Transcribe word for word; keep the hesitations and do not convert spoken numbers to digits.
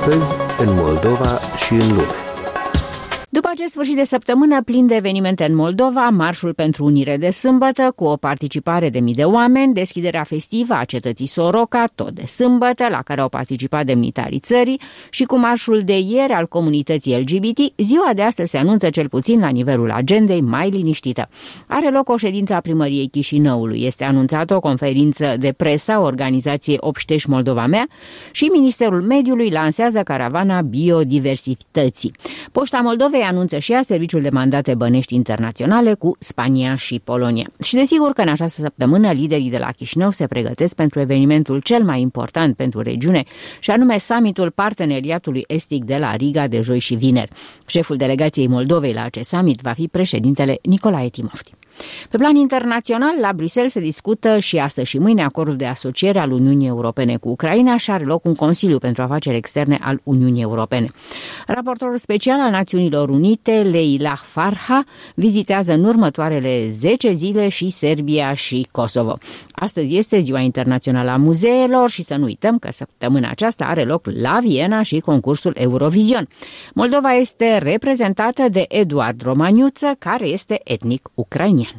Astăzi, în Moldova și în lume. După acest sfârșit de săptămână plin de evenimente în Moldova, Marșul pentru Unire de sâmbătă, cu o participare de mii de oameni, deschiderea festivă a cetății Soroca, tot de sâmbătă, la care au participat demnitarii țării, și cu marșul de ieri al comunității L G B T, ziua de astăzi se anunță cel puțin la nivelul agendei mai liniștită. Are loc o ședință a primăriei Chișinăului, este anunțată o conferință de presă a organizației Obștești Moldova Mea și Ministerul Mediului lansează caravana biodiversității. Poșta Moldovei anunță și ea serviciul de mandate bănești internaționale cu Spania și Polonia. Și desigur că în această săptămână liderii de la Chișinău se pregătesc pentru evenimentul cel mai important pentru regiune, și anume summitul Parteneriatului Estic de la Riga de joi și vineri. Șeful delegației Moldovei la acest summit va fi președintele Nicolae Timofti. Pe plan internațional, la Bruxelles se discută și astăzi și mâine acordul de asociere al Uniunii Europene cu Ucraina și are loc un Consiliu pentru Afaceri Externe al Uniunii Europene. Raportorul special al Națiunilor Unite, Leila Farha, vizitează în următoarele zece zile și Serbia și Kosovo. Astăzi este Ziua Internațională a Muzeelor și să nu uităm că săptămâna aceasta are loc la Viena și concursul Eurovision. Moldova este reprezentată de Eduard Romaniuță, care este etnic ucrainian.